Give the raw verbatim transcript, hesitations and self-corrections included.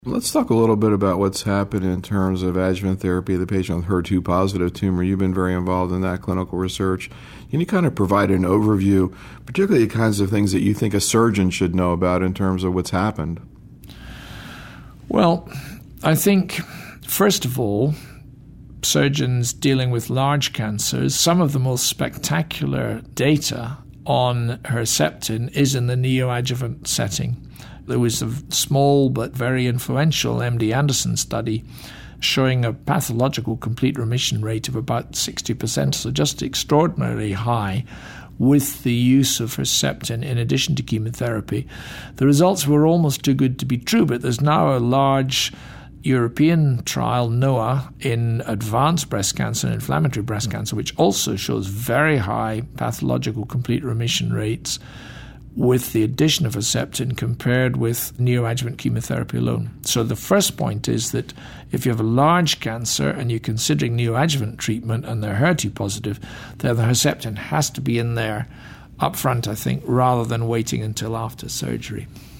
Let's talk a little bit about what's happened in terms of adjuvant therapy of the patient with H E R two positive tumor. You've been very involved in that clinical research. Can you kind of provide an overview, particularly the kinds of things that you think a surgeon should know about in terms of what's happened? Well, I think, first of all, surgeons dealing with large cancers, some of the most spectacular data on Herceptin is in the neoadjuvant setting. There was a small but very influential M D Anderson study showing a pathological complete remission rate of about sixty percent, so just extraordinarily high with the use of Herceptin in addition to chemotherapy. The results were almost too good to be true, but there's now a large European trial, NOAA, in advanced breast cancer and inflammatory breast cancer, which also shows very high pathological complete remission rates with the addition of Herceptin compared with neoadjuvant chemotherapy alone. So the first point is that if you have a large cancer and you're considering neoadjuvant treatment and they're H E R two positive, then the Herceptin has to be in there up front, I think, rather than waiting until after surgery.